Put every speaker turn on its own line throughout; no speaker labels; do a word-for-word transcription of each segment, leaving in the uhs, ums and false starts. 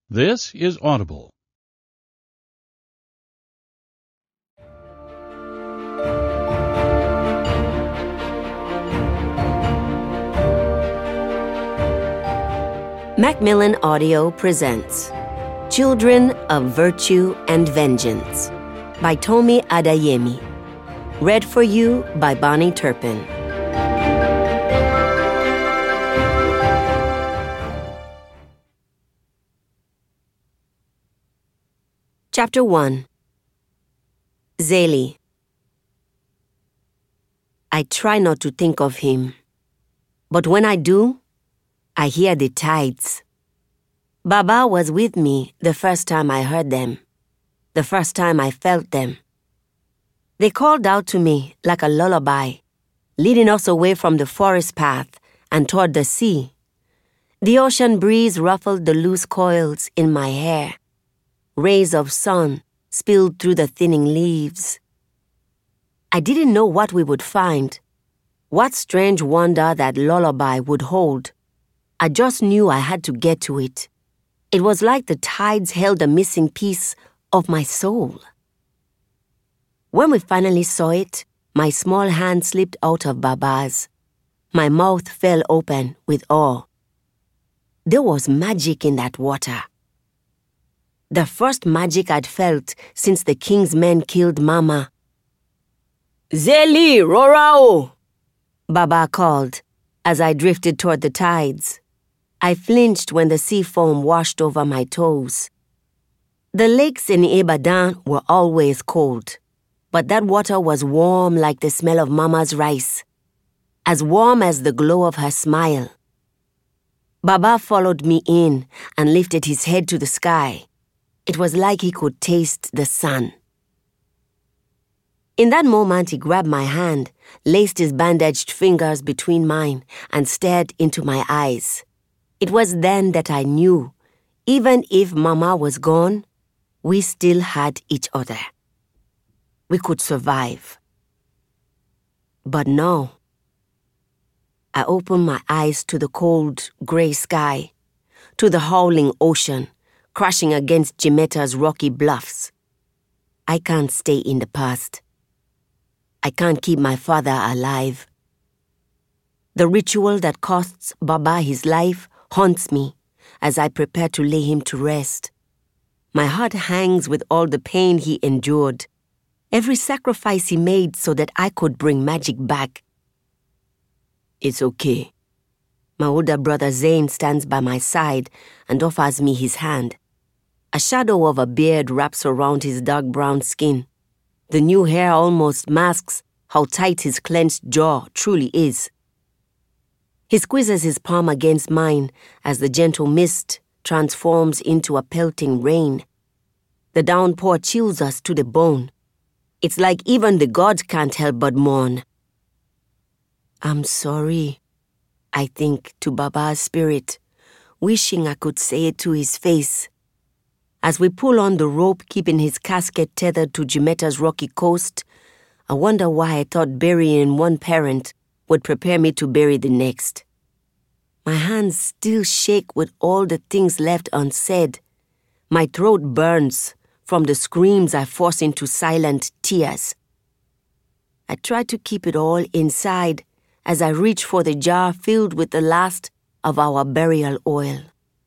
This is Audible.
Macmillan Audio presents Children of Virtue and Vengeance by Tomi Adeyemi. Read for you by Bonnie Turpin. Chapter one. Zélie. I try not to think of him, but when I do, I hear the tides. Baba was with me the first time I heard them, the first time I felt them. They called out to me like a lullaby, leading us away from the forest path and toward the sea. The ocean breeze ruffled the loose coils in my hair. Rays of sun spilled through the thinning leaves. I didn't know what we would find, what strange wonder that lullaby would hold. I just knew I had to get to it. It was like the tides held a missing piece of my soul. When we finally saw it, my small hand slipped out of Baba's. My mouth fell open with awe. There was magic in that water. The first magic I'd felt since the king's men killed Mama. "Zélie, Rorao!" Baba called as I drifted toward the tides. I flinched when the sea foam washed over my toes. The lakes in Ibadan were always cold, but that water was warm like the smell of Mama's rice, as warm as the glow of her smile. Baba followed me in and lifted his head to the sky. It was like he could taste the sun. In that moment, he grabbed my hand, laced his bandaged fingers between mine, and stared into my eyes. It was then that I knew, even if Mama was gone, we still had each other. We could survive. But no. I opened my eyes to the cold, gray sky, to the howling ocean, crashing against Jimeta's rocky bluffs. I can't stay in the past. I can't keep my father alive. The ritual that costs Baba his life haunts me as I prepare to lay him to rest. My heart hangs with all the pain he endured, every sacrifice he made so that I could bring magic back. It's okay. My older brother Zain stands by my side and offers me his hand. A shadow of a beard wraps around his dark brown skin. The new hair almost masks how tight his clenched jaw truly is. He squeezes his palm against mine as the gentle mist transforms into a pelting rain. The downpour chills us to the bone. It's like even the gods can't help but mourn. I'm sorry, I think to Baba's spirit, wishing I could say it to his face. As we pull on the rope keeping his casket tethered to Jimeta's rocky coast, I wonder why I thought burying one parent would prepare me to bury the next. My hands still shake with all the things left unsaid. My throat burns from the screams I force into silent tears. I try to keep it all inside as I reach for the jar filled with the last of our burial oil.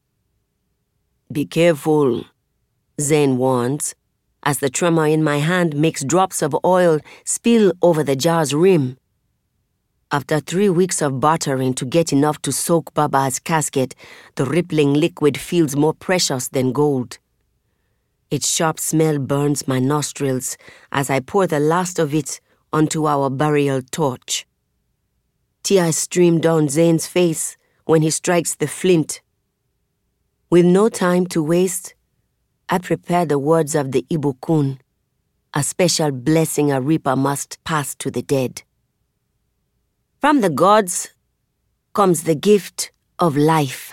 Be careful, Zain warns, as the tremor in my hand makes drops of oil spill over the jar's rim. After three weeks of bartering to get enough to soak Baba's casket, the rippling liquid feels more precious than gold. Its sharp smell burns my nostrils as I pour the last of it onto our burial torch. Tears stream down Zain's face when he strikes the flint. With no time to waste, I prepare the words of the Ibukun, a special blessing a reaper must pass to the dead. From the gods comes the gift of life.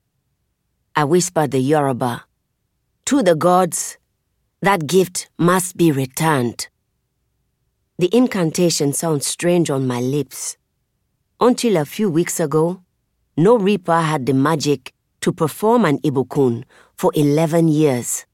I whisper the Yoruba. To the gods, that gift must be returned. The incantation sounds strange on my lips. Until a few weeks ago, no reaper had the magic to perform an Ibukun for eleven years.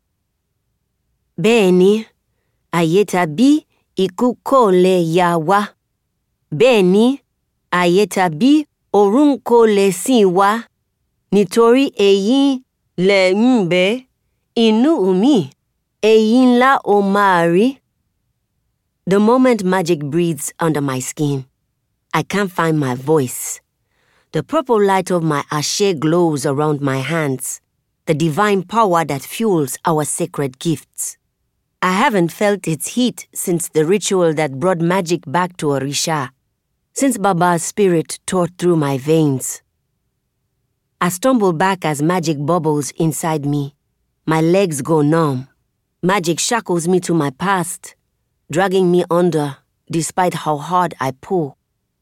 Bẹ́ẹ̀ni, ayé tàbí ikú kò lè yà wá. Bẹ́ẹ̀ni, ayé tàbí ọ̀run kò lè sìn wá. Nítorí èyí lẹ̀ ń bẹ inú mi, èyí ńlá ó máa rí. The moment magic breathes under my skin, I can't find my voice. The purple light of my ashe glows around my hands, the divine power that fuels our sacred gifts. I haven't felt its heat since the ritual that brought magic back to Orisha, since Baba's spirit tore through my veins. I stumble back as magic bubbles inside me. My legs go numb. Magic shackles me to my past, dragging me under despite how hard I pull.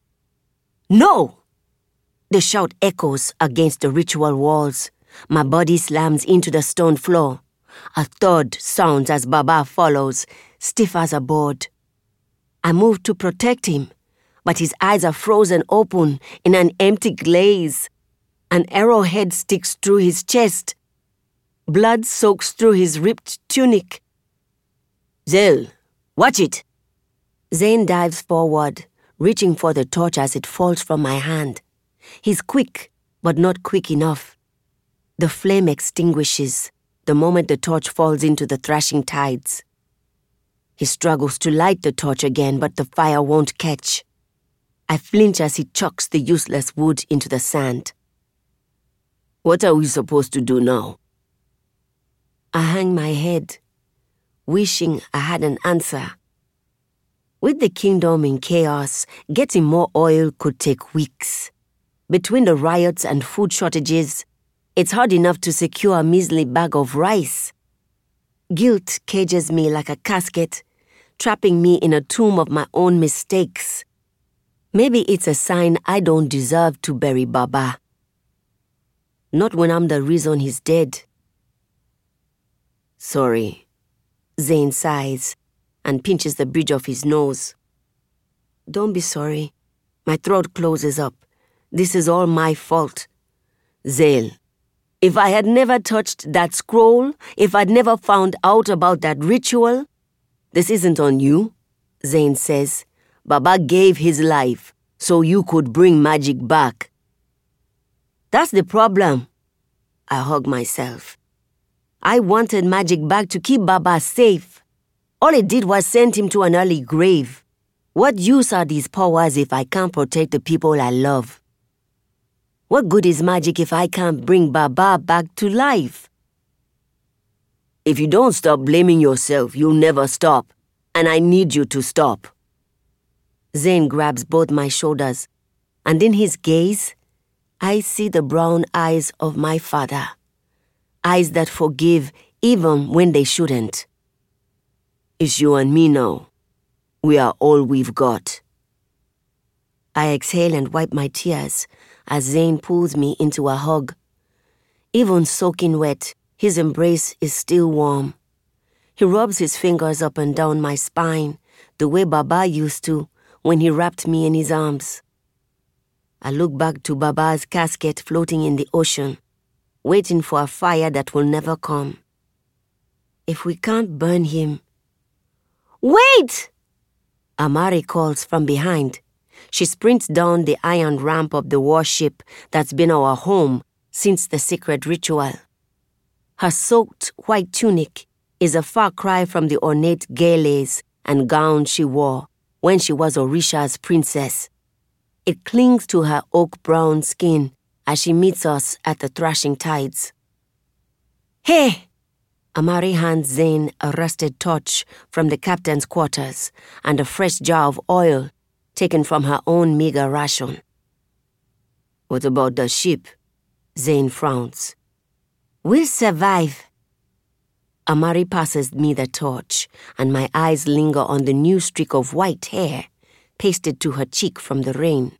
No! The shout echoes against the ritual walls. My body slams into the stone floor. A thud sounds as Baba follows, stiff as a board. I move to protect him, but his eyes are frozen open in an empty glaze. An arrowhead sticks through his chest. Blood soaks through his ripped tunic. Zale, watch it! Zane dives forward, reaching for the torch as it falls from my hand. He's quick, but not quick enough. The flame extinguishes the moment the torch falls into the thrashing tides. He struggles to light the torch again, but the fire won't catch. I flinch as he chucks the useless wood into the sand. What are we supposed to do now? I hang my head, wishing I had an answer. With the kingdom in chaos, getting more oil could take weeks. Between the riots and food shortages, it's hard enough to secure a measly bag of rice. Guilt cages me like a casket, trapping me in a tomb of my own mistakes. Maybe it's a sign I don't deserve to bury Baba. Not when I'm the reason he's dead. Sorry, Zane sighs and pinches the bridge of his nose. Don't be sorry. My throat closes up. This is all my fault. Zale, if I had never touched that scroll, if I'd never found out about that ritual, this isn't on you, Zane says. Baba gave his life so you could bring magic back. That's the problem. I hug myself. I wanted magic back to keep Baba safe. All it did was send him to an early grave. What use are these powers if I can't protect the people I love? What good is magic if I can't bring Baba back to life? If you don't stop blaming yourself, you'll never stop. And I need you to stop. Zane grabs both my shoulders, and in his gaze, I see the brown eyes of my father. Eyes that forgive even when they shouldn't. It's you and me now. We are all we've got. I exhale and wipe my tears as Zane pulls me into a hug. Even soaking wet, his embrace is still warm. He rubs his fingers up and down my spine, the way Baba used to when he wrapped me in his arms. I look back to Baba's casket floating in the ocean, waiting for a fire that will never come. If we can't burn him... Wait! Amari calls from behind. She sprints down the iron ramp of the warship that's been our home since the secret ritual. Her soaked white tunic is a far cry from the ornate gales and gown she wore when she was Orisha's princess. It clings to her oak-brown skin as she meets us at the thrashing tides. Hey! Amari hands Zane a rusted torch from the captain's quarters and a fresh jar of oil taken from her own meager ration. What about the ship? Zane frowns. We'll survive. Amari passes me the torch, and my eyes linger on the new streak of white hair pasted to her cheek from the rain.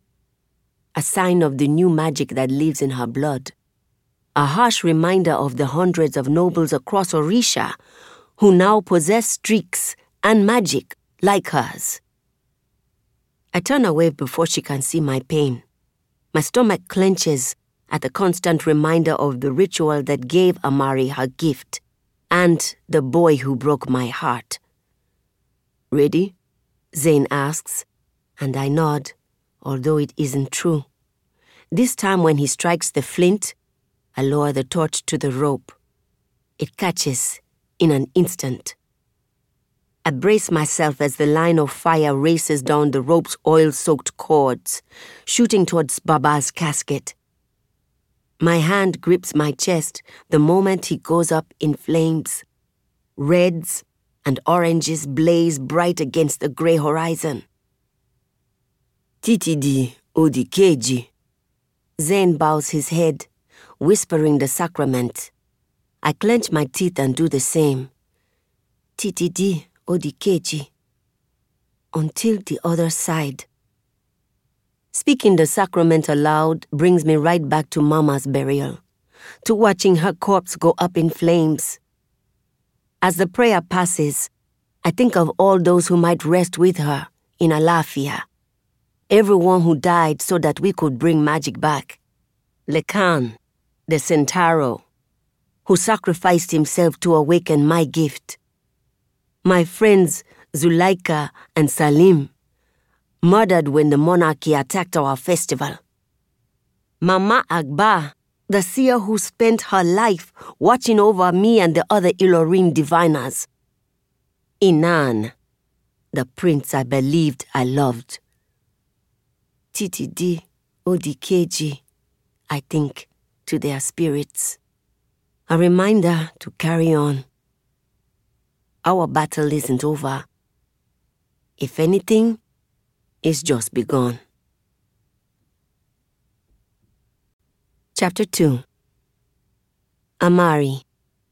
A sign of the new magic that lives in her blood. A harsh reminder of the hundreds of nobles across Orisha who now possess streaks and magic like hers. I turn away before she can see my pain. My stomach clenches at the constant reminder of the ritual that gave Amari her gift and the boy who broke my heart. "Ready?" Zane asks, and I nod, although it isn't true. This time when he strikes the flint, I lower the torch to the rope. It catches in an instant. I brace myself as the line of fire races down the rope's oil-soaked cords, shooting towards Baba's casket. My hand grips my chest the moment he goes up in flames. Reds and oranges blaze bright against the grey horizon. "Titidi Odikeji." Zane bows his head, whispering the sacrament. I clench my teeth and do the same. "Titidi Odikeji." Until the other side. Speaking the sacrament aloud brings me right back to Mama's burial, to watching her corpse go up in flames. As the prayer passes, I think of all those who might rest with her in Alafia. Everyone who died so that we could bring magic back. Lekan, the Centauro, who sacrificed himself to awaken my gift. My friends Zulaika and Salim, murdered when the monarchy attacked our festival. Mama Agba, the seer who spent her life watching over me and the other Ilorin diviners. Inan, the prince I believed I loved. Titidi Odikeji, I think, to their spirits. A reminder to carry on. Our battle isn't over. If anything, it's just begun. Chapter two. Amari.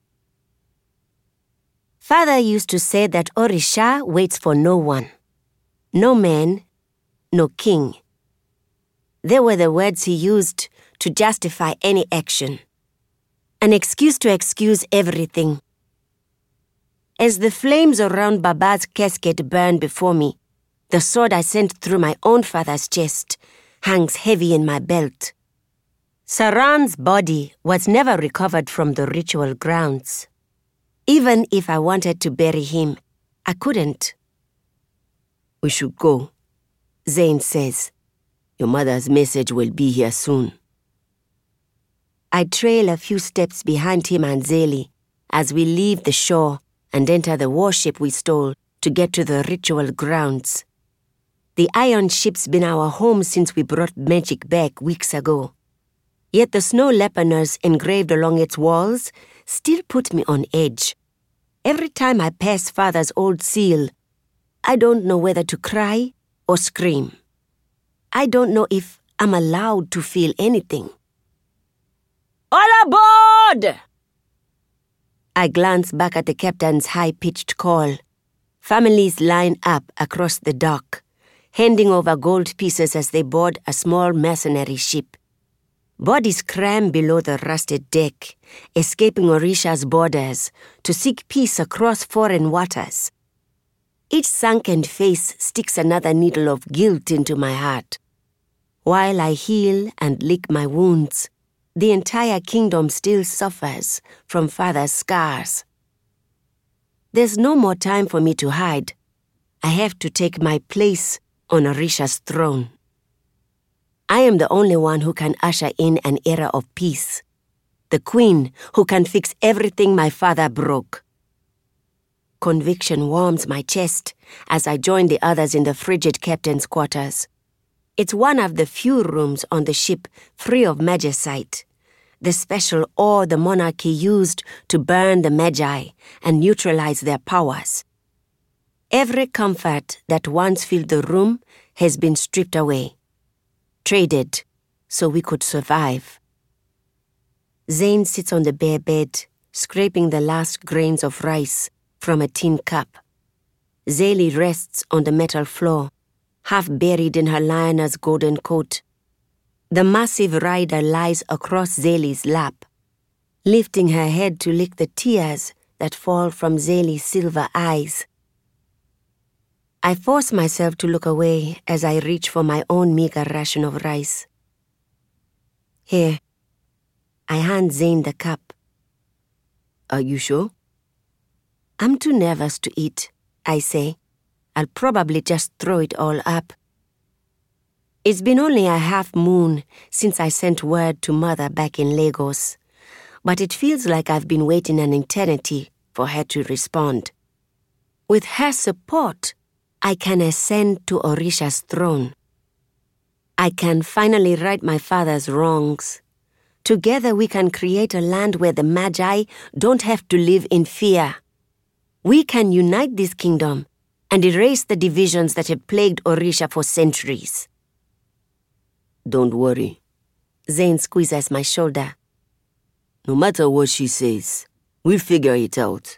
Father used to say that Orisha waits for no one. No man, no king. They were the words he used to justify any action. An excuse to excuse everything. As the flames around Baba's casket burn before me, the sword I sent through my own father's chest hangs heavy in my belt. Saran's body was never recovered from the ritual grounds. Even if I wanted to bury him, I couldn't. "We should go," Zane says. "Your mother's message will be here soon." I trail a few steps behind him and Zeli as we leave the shore and enter the warship we stole to get to the ritual grounds. The iron ship's been our home since we brought magic back weeks ago. Yet the snow leoparders engraved along its walls still put me on edge. Every time I pass Father's old seal, I don't know whether to cry or scream. I don't know if I'm allowed to feel anything. "All aboard!" I glance back at the captain's high-pitched call. Families line up across the dock, handing over gold pieces as they board a small mercenary ship. Bodies cram below the rusted deck, escaping Orisha's borders to seek peace across foreign waters. Each sunken face sticks another needle of guilt into my heart. While I heal and lick my wounds, the entire kingdom still suffers from Father's scars. There's no more time for me to hide. I have to take my place on Orisha's throne. I am the only one who can usher in an era of peace. The queen who can fix everything my father broke. Conviction warms my chest as I join the others in the frigid captain's quarters. It's one of the few rooms on the ship free of magicite, the special ore the monarchy used to burn the magi and neutralize their powers. Every comfort that once filled the room has been stripped away, traded so we could survive. Zane sits on the bare bed, scraping the last grains of rice from a tin cup. Zeli rests on the metal floor, half buried in her lioness golden coat. The massive rider lies across Zeli's lap, lifting her head to lick the tears that fall from Zeli's silver eyes. I force myself to look away as I reach for my own meager ration of rice. "Here, I hand Zane the cup.
Are you sure?
I'm too nervous to eat, I say. I'll probably just throw it all up. It's been only a half moon since I sent word to Mother back in Lagos, but it feels like I've been waiting an eternity for her to respond. With her support, I can ascend to Orisha's throne. I can finally right my father's wrongs. Together we can create a land where the Magi don't have to live in fear. We can unite this kingdom and erase the divisions that have plagued Orisha for centuries.
Don't worry.
Zane squeezes my shoulder.
No matter what she says, we'll figure it out.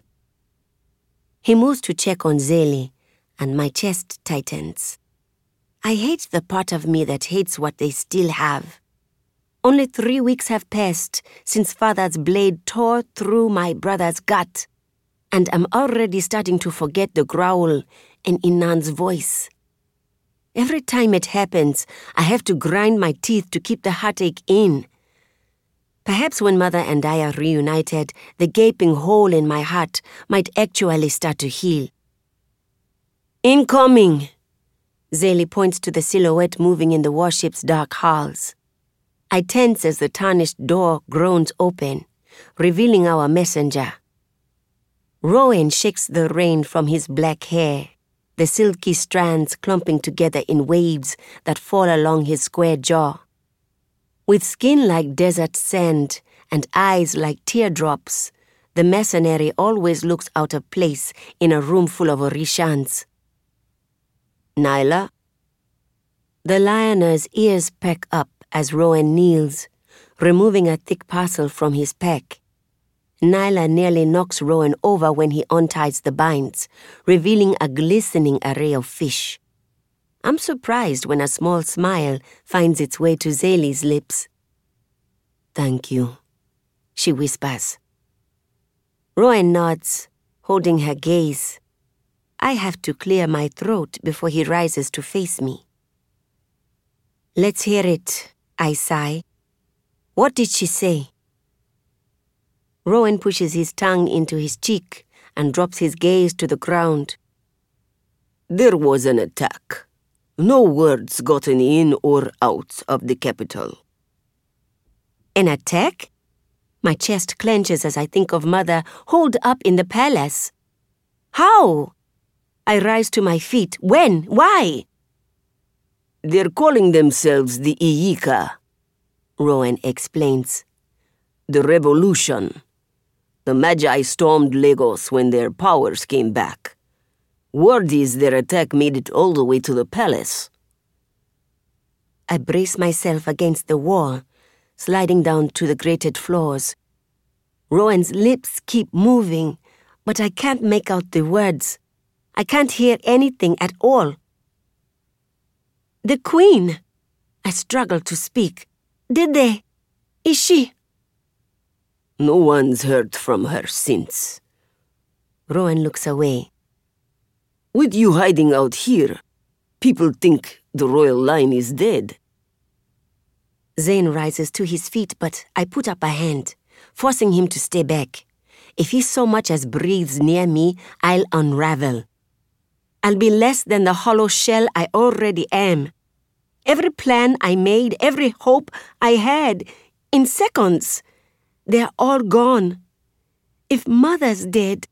He moves to check on Zélie, and my chest tightens. I hate the part of me that hates what they still have. Only three weeks have passed since Father's blade tore through my brother's gut, and I'm already starting to forget the growl in Inan's voice. Every time it happens, I have to grind my teeth to keep the heartache in. Perhaps when Mother and I are reunited, the gaping hole in my heart might actually start to heal. Incoming! Zélie points to the silhouette moving in the warship's dark halls. I tense as the tarnished door groans open, revealing our messenger. Rowan shakes the rain from his black hair, the silky strands clumping together in waves that fall along his square jaw. With skin like desert sand and eyes like teardrops, the mercenary always looks out of place in a room full of Orishans.
Nyla?
The lioner's ears perk up as Rowan kneels, removing a thick parcel from his pack. Nyla nearly knocks Rowan over when he unties the binds, revealing a glistening array of fish. I'm surprised when a small smile finds its way to Zélie's lips.
Thank you,
she whispers. Rowan nods, holding her gaze. I have to clear my throat before he rises to face me. Let's hear it, I sigh. What did she say? Rowan pushes his tongue into his cheek and drops his gaze to the ground.
There was an attack. No words gotten in or out of the capital.
An attack? My chest clenches as I think of Mother holed up in the palace. How? I rise to my feet. When? Why?
They're calling themselves the Iyika,
Rowan explains.
The revolution. The Magi stormed Lagos when their powers came back. Word is their attack made it all the way to the palace.
I brace myself against the wall, sliding down to the grated floors. Rowan's lips keep moving, but I can't make out the words. I can't hear anything at all. The Queen! I struggle to speak. Did they? Is she?
No one's heard from her since.
Rowan looks away.
With you hiding out here, people think the royal line is dead.
Zane rises to his feet, but I put up a hand, forcing him to stay back. If he so much as breathes near me, I'll unravel. I'll be less than the hollow shell I already am. Every plan I made, every hope I had, in seconds, they're all gone. If Mother's dead,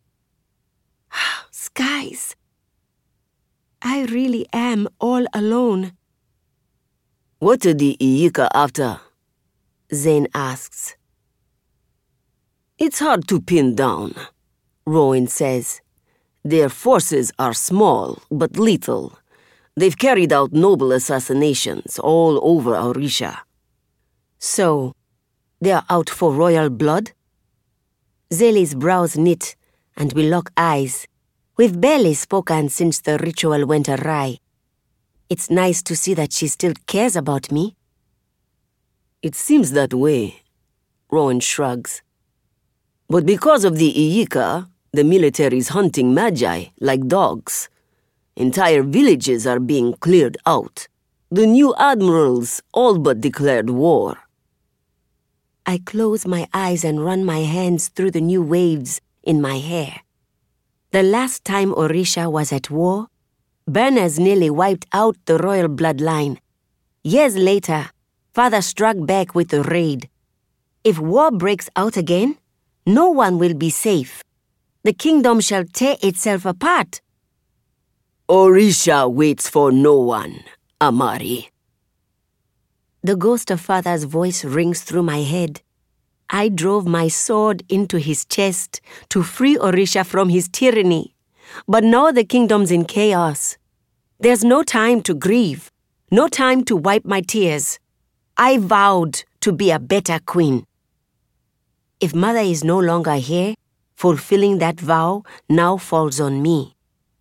skies, I really am all alone.
What are the Iyika after?
Zane asks.
It's hard to pin down, Rowan says. Their forces are small, but lethal. They've carried out noble assassinations all over Orisha.
So, they're out for royal blood? Zélie's brows knit, and we lock eyes. We've barely spoken since the ritual went awry. It's nice to see that she still cares about me.
It seems that way, Rowan shrugs. But because of the Iyika, the military's hunting Magi like dogs. Entire villages are being cleared out. The new admirals all but declared war.
I close my eyes and run my hands through the new waves in my hair. The last time Orisha was at war, burners nearly wiped out the royal bloodline. Years later, father struck back with a raid. If war breaks out again, no one will be safe. The kingdom shall tear itself apart.
Orisha waits for no one, Amari.
The ghost of father's voice rings through my head. I drove my sword into his chest to free Orisha from his tyranny. But now the kingdom's in chaos. There's no time to grieve, no time to wipe my tears. I vowed to be a better queen. If mother is no longer here, fulfilling that vow now falls on me.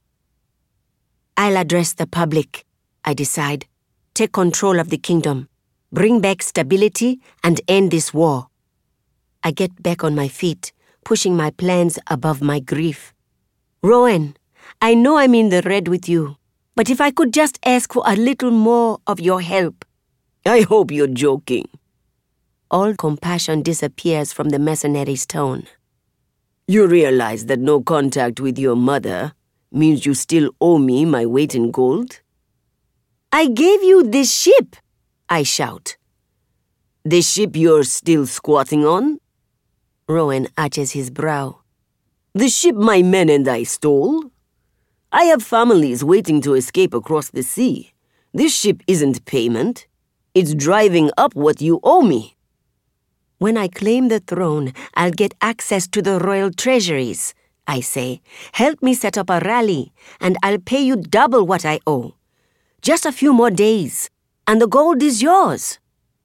I'll address the public, I decide. Take control of the kingdom, bring back stability, and end this war. I get back on my feet, pushing my plans above my grief. Rowan, I know I'm in the red with you, but if I could just ask for a little more of your help.
I hope you're joking.
All compassion disappears from the mercenary's tone.
You realize that no contact with your mother means you still owe me my weight in gold?
I gave you this ship, I shout.
The ship you're still squatting on?
Rowan arches his brow.
The ship my men and I stole? I have families waiting to escape across the sea. This ship isn't payment. It's driving up what you owe me.
When I claim the throne, I'll get access to the royal treasuries, I say. Help me set up a rally, and I'll pay you double what I owe. Just a few more days, and the gold is yours.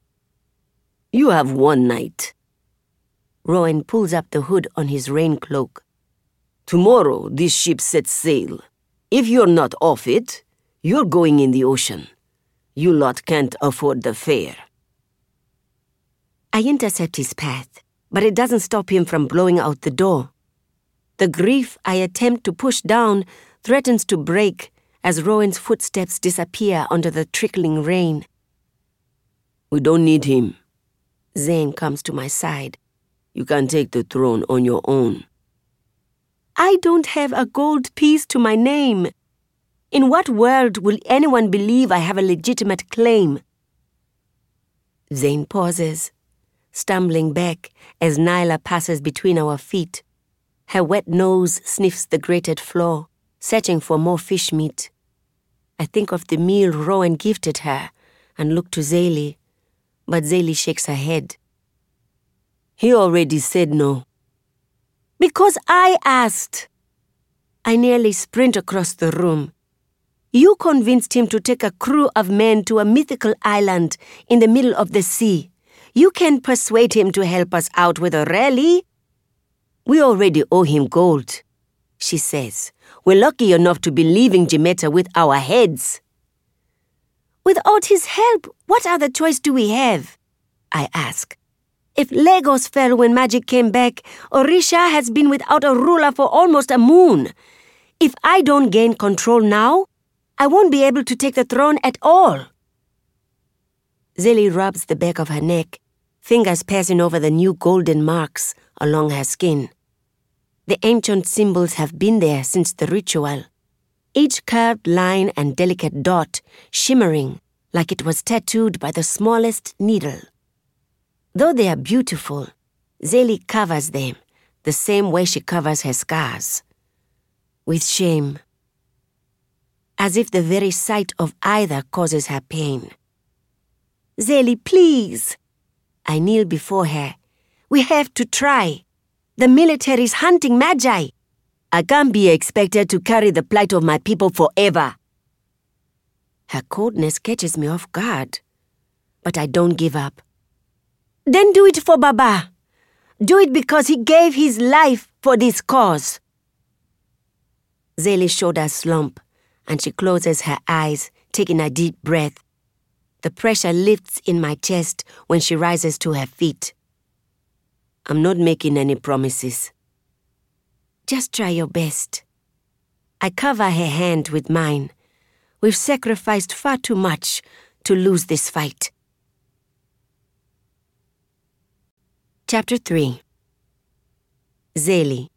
You have one night.
Rowan pulls up the hood on his rain cloak.
Tomorrow, this ship sets sail. If you're not off it, you're going in the ocean. You lot can't afford the fare.
I intercept his path, but it doesn't stop him from blowing out the door. The grief I attempt to push down threatens to break as Rowan's footsteps disappear under the trickling rain.
We don't need him.
Zane comes to my side.
You can take the throne on your own.
I don't have a gold piece to my name. In what world will anyone believe I have a legitimate claim? Zane pauses, stumbling back as Nyla passes between our feet. Her wet nose sniffs the grated floor, searching for more fish meat. I think of the meal Rowan gifted her and look to Zaylee, but Zaylee shakes her head.
He already said no.
Because I asked. I nearly sprint across the room. You convinced him to take a crew of men to a mythical island in the middle of the sea. You can persuade him to help us out with a rally.
We already owe him gold, she says. We're lucky enough to be leaving Jimeta with our heads.
Without his help, what other choice do we have? I ask. If Lagos fell when magic came back, Orisha has been without a ruler for almost a moon. If I don't gain control now, I won't be able to take the throne at all. Zaylee rubs the back of her neck, fingers passing over the new golden marks along her skin. The ancient symbols have been there since the ritual, each curved line and delicate dot shimmering like it was tattooed by the smallest needle. Though they are beautiful, Zaylee covers them the same way she covers her scars, with shame, as if the very sight of either causes her pain. Zaylee, please. I kneel before her. We have to try. The military's hunting Magi.
I can't be expected to carry the plight of my people forever.
Her coldness catches me off guard, but I don't give up. Then do it for Baba. Do it because he gave his life for this cause. Zaylee's shoulders slump, and she closes her eyes, taking a deep breath. The pressure lifts in my chest when she rises to her feet.
I'm not making any promises.
Just try your best. I cover her hand with mine. We've sacrificed far too much to lose this fight. Chapter three. Zélie.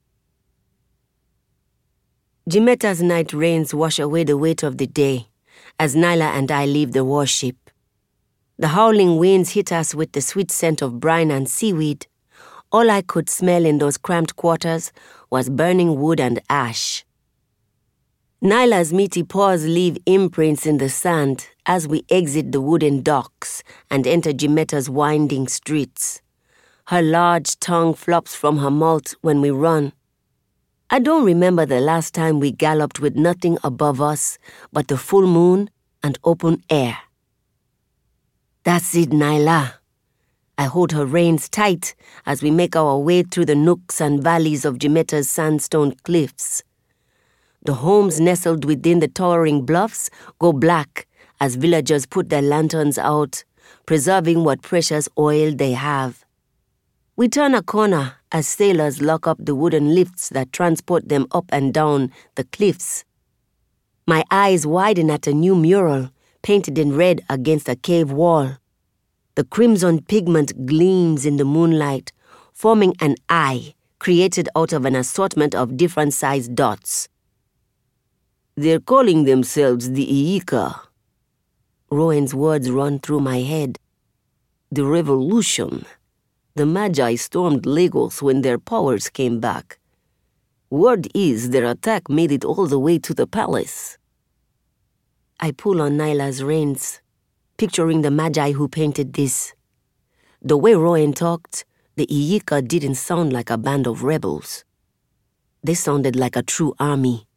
Jimeta's night rains wash away the weight of the day as Nyla and I leave the warship. The howling winds hit us with the sweet scent of brine and seaweed. All I could smell in those cramped quarters was burning wood and ash. Nyla's meaty paws leave imprints in the sand as we exit the wooden docks and enter Jimeta's winding streets. Her large tongue flops from her mouth when we run. I don't remember the last time we galloped with nothing above us but the full moon and open air. That's it, Nyla. I hold her reins tight as we make our way through the nooks and valleys of Jimeta's sandstone cliffs. The homes nestled within the towering bluffs go black as villagers put their lanterns out, preserving what precious oil they have. We turn a corner as sailors lock up the wooden lifts that transport them up and down the cliffs. My eyes widen at a new mural painted in red against a cave wall. The crimson pigment gleams in the moonlight, forming an eye created out of an assortment of different-sized dots.
They're calling themselves the Iyika.
Rowan's words run through my head.
The revolution. The Magi stormed Lagos when their powers came back. Word is their attack made it all the way to the palace.
I pull on Nyla's reins, picturing the Magi who painted this. The way Rowan talked, the Iyika didn't sound like a band of rebels. They sounded like a true army.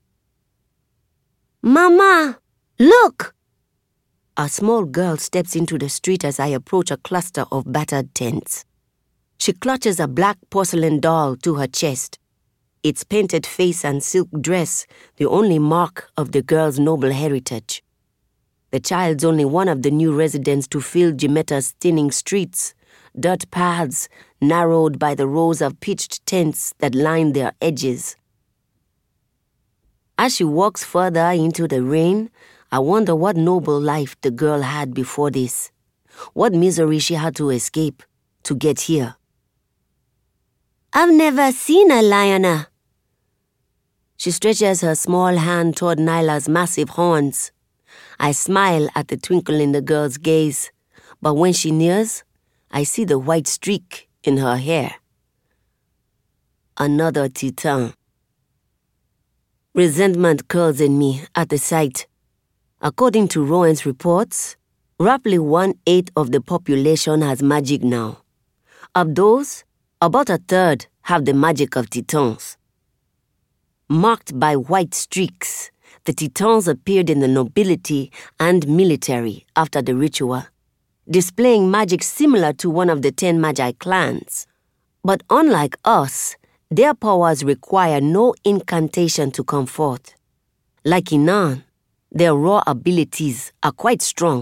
Mama, look! A small girl steps into the street as I approach a cluster of battered tents. She clutches a black porcelain doll to her chest, its painted face and silk dress the only mark of the girl's noble heritage. The child's only one of the new residents to fill Jimeta's thinning streets, dirt paths narrowed by the rows of pitched tents that line their edges. As she walks further into the rain, I wonder what noble life the girl had before this, what misery she had to escape to get here. I've never seen a lioness. She stretches her small hand toward Nyla's massive horns. I smile at the twinkle in the girl's gaze, but when she nears, I see the white streak in her hair. Another Titan. Resentment curls in me at the sight. According to Rowan's reports, roughly one-eighth of the population has magic now. Of those, about a third have the magic of Titans. Marked by white streaks, the Titans appeared in the nobility and military after the ritual, displaying magic similar to one of the ten Magi clans. But unlike us, their powers require no incantation to come forth. Like Inan, their raw abilities are quite strong.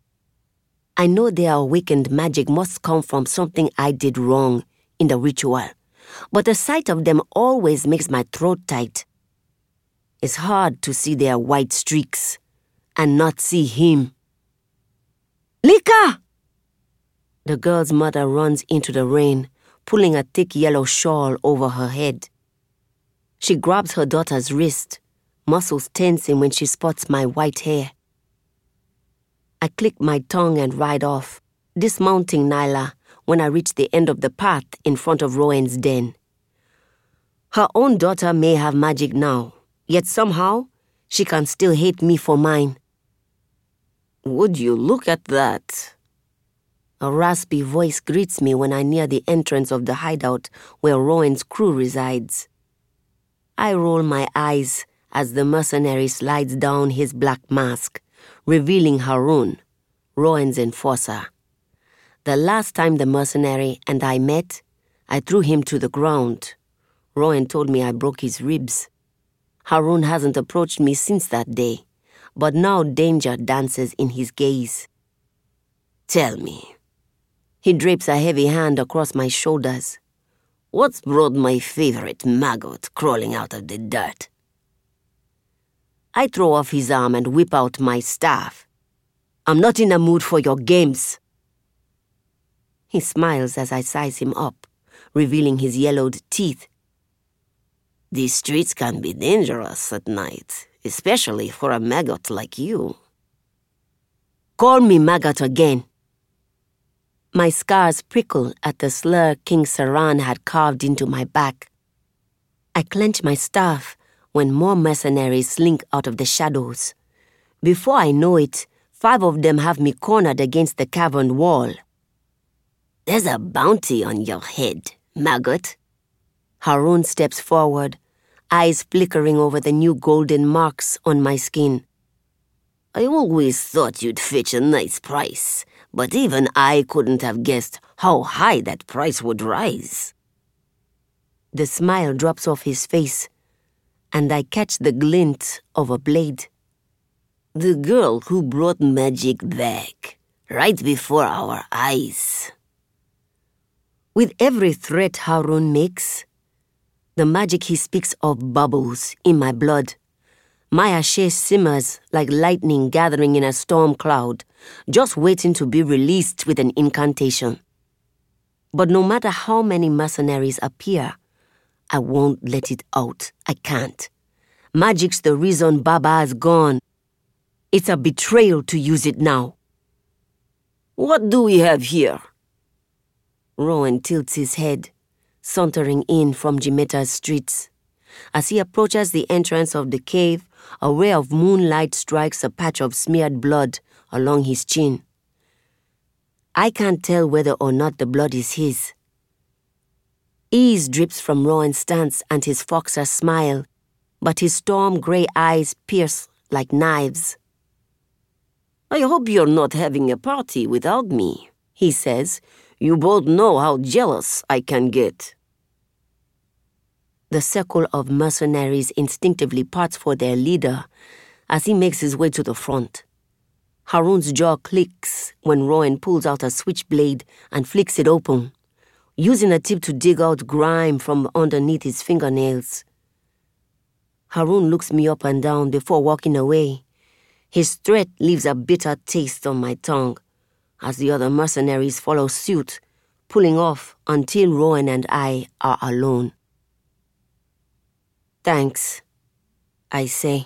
I know their awakened magic must come from something I did wrong in the ritual, but the sight of them always makes my throat tight. It's hard to see their white streaks and not see him. Lika! The girl's mother runs into the rain, pulling a thick yellow shawl over her head. She grabs her daughter's wrist, muscles tensing when she spots my white hair. I click my tongue and ride off, dismounting Nyla when I reach the end of the path in front of Rowan's den. Her own daughter may have magic now, yet somehow she can still hate me for mine.
Would you look at that?
A raspy voice greets me when I near the entrance of the hideout where Rowan's crew resides. I roll my eyes as the mercenary slides down his black mask, revealing Harun, Rowan's enforcer. The last time the mercenary and I met, I threw him to the ground. Rowan told me I broke his ribs. Harun hasn't approached me since that day, but now danger dances in his gaze.
Tell me.
He drapes a heavy hand across my shoulders.
What's brought my favorite maggot crawling out of the dirt?
I throw off his arm and whip out my staff. I'm not in a mood for your games. He smiles as I size him up, revealing his yellowed teeth.
These streets can be dangerous at night, especially for a maggot like you.
Call me maggot again. My scars prickle at the slur King Saran had carved into my back. I clench my staff when more mercenaries slink out of the shadows. Before I know it, five of them have me cornered against the cavern wall.
There's a bounty on your head, maggot.
Harun steps forward, eyes flickering over the new golden marks on my skin.
I always thought you'd fetch a nice price, but even I couldn't have guessed how high that price would rise.
The smile drops off his face, and I catch the glint of a blade.
The girl who brought magic back, right before our eyes.
With every threat Harun makes, the magic he speaks of bubbles in my blood. My ashes simmers like lightning gathering in a storm cloud, just waiting to be released with an incantation. But no matter how many mercenaries appear, I won't let it out. I can't. Magic's the reason Baba's gone. It's a betrayal to use it now.
What do we have here?
Rowan tilts his head, sauntering in from Jimeta's streets. As he approaches the entrance of the cave, a ray of moonlight strikes a patch of smeared blood along his chin. I can't tell whether or not the blood is his. Ease drips from Rowan's stance and his foxer smile, but his storm-gray eyes pierce like knives.
I hope you're not having a party without me, he says. You both know how jealous I can get.
The circle of mercenaries instinctively parts for their leader as he makes his way to the front. Harun's jaw clicks when Rowan pulls out a switchblade and flicks it open, using the tip to dig out grime from underneath his fingernails. Harun looks me up and down before walking away. His threat leaves a bitter taste on my tongue as the other mercenaries follow suit, pulling off until Rowan and I are alone. Thanks, I say.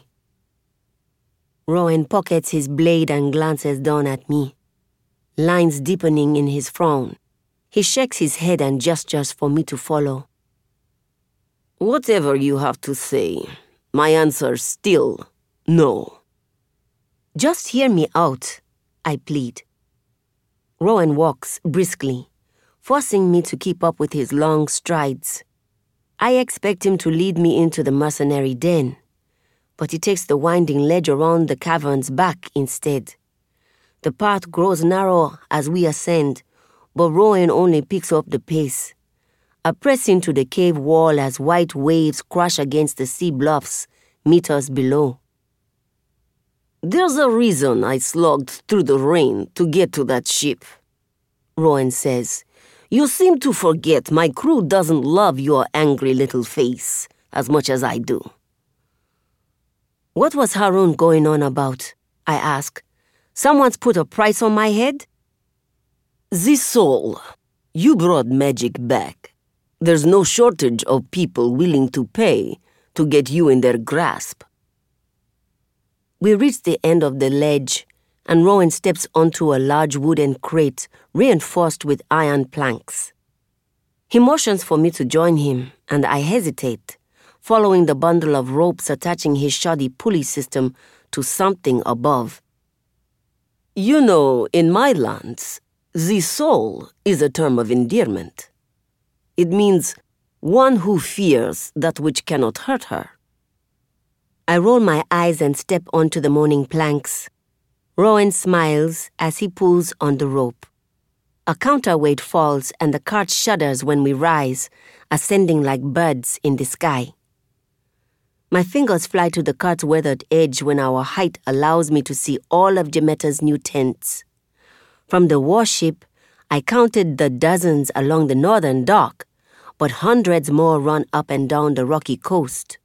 Rowan pockets his blade and glances down at me, lines deepening in his frown. He shakes his head and gestures for me to follow.
Whatever you have to say, my answer's still no.
Just hear me out, I plead. Rowan walks briskly, forcing me to keep up with his long strides. I expect him to lead me into the mercenary den, but he takes the winding ledge around the cavern's back instead. The path grows narrow as we ascend, but Rowan only picks up the pace. I press into the cave wall as white waves crash against the sea bluffs meters below.
There's a reason I slogged through the rain to get to that ship, Rowan says. You seem to forget my crew doesn't love your angry little face as much as I do.
What was Harun going on about? I ask. Someone's put a price on my head?
The soul. You brought magic back. There's no shortage of people willing to pay to get you in their grasp.
We reach the end of the ledge, and Rowan steps onto a large wooden crate reinforced with iron planks. He motions for me to join him, and I hesitate, following the bundle of ropes attaching his shoddy pulley system to something above.
You know, in my lands, the soul is a term of endearment. It means one who fears that which cannot hurt her.
I roll my eyes and step onto the morning planks. Rowan smiles as he pulls on the rope. A counterweight falls and the cart shudders when we rise, ascending like birds in the sky. My fingers fly to the cart's weathered edge when our height allows me to see all of Jimeta's new tents. From the warship, I counted the dozens along the northern dock, but hundreds more run up and down the rocky coast.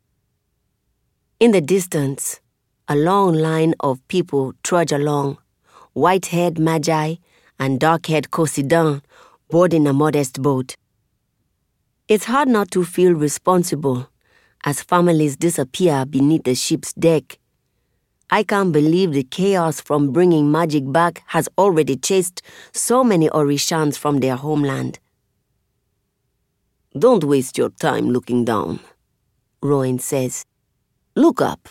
In the distance, a long line of people trudge along, white-haired magi and dark-haired Kosidan boarding a modest boat. It's hard not to feel responsible as families disappear beneath the ship's deck. I can't believe the chaos from bringing magic back has already chased so many Orishans from their homeland.
Don't waste your time looking down, Rowan says. Look up.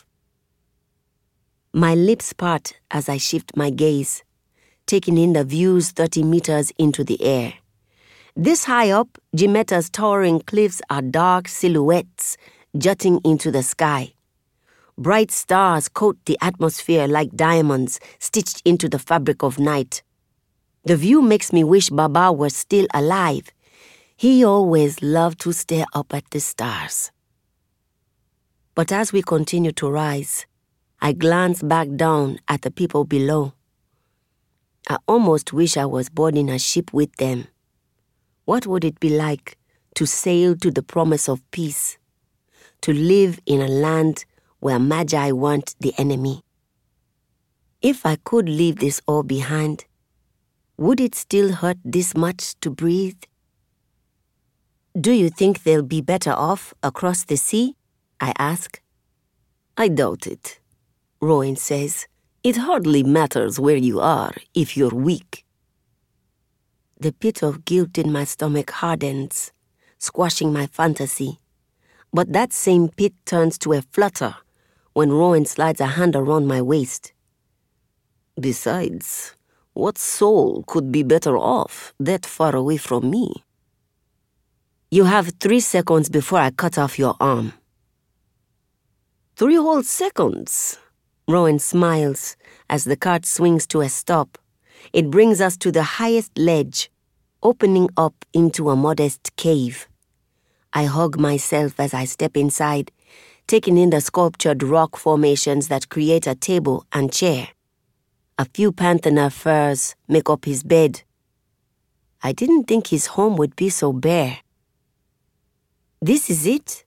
My lips part as I shift my gaze, taking in the views thirty meters into the air. This high up, Jimeta's towering cliffs are dark silhouettes jutting into the sky. Bright stars coat the atmosphere like diamonds stitched into the fabric of night. The view makes me wish Baba were still alive. He always loved to stare up at the stars. But as we continue to rise, I glance back down at the people below. I almost wish I was boarding a ship with them. What would it be like to sail to the promise of peace, to live in a land where Magi weren't the enemy? If I could leave this all behind, would it still hurt this much to breathe? Do you think they'll be better off across the sea? I ask.
I doubt it, Rowan says. It hardly matters where you are if you're weak.
The pit of guilt in my stomach hardens, squashing my fantasy. But that same pit turns to a flutter when Rowan slides a hand around my waist.
Besides, what soul could be better off that far away from me?
You have three seconds before I cut off your arm.
Three whole seconds?
Rowan smiles as the cart swings to a stop. It brings us to the highest ledge, opening up into a modest cave. I hug myself as I step inside, taking in the sculptured rock formations that create a table and chair. A few Panthana furs make up his bed. I didn't think his home would be so bare. This is it?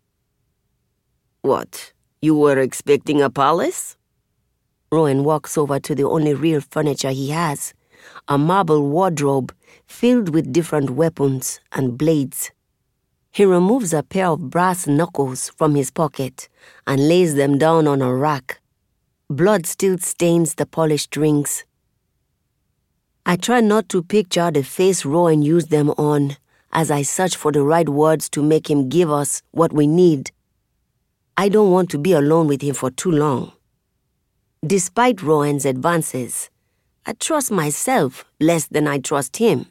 What, you were expecting a palace?
Rowan walks over to the only real furniture he has, a marble wardrobe filled with different weapons and blades. He removes a pair of brass knuckles from his pocket and lays them down on a rack. Blood still stains the polished rings. I try not to picture the face Rowan used them on as I search for the right words to make him give us what we need. I don't want to be alone with him for too long. Despite Rowan's advances, I trust myself less than I trust him.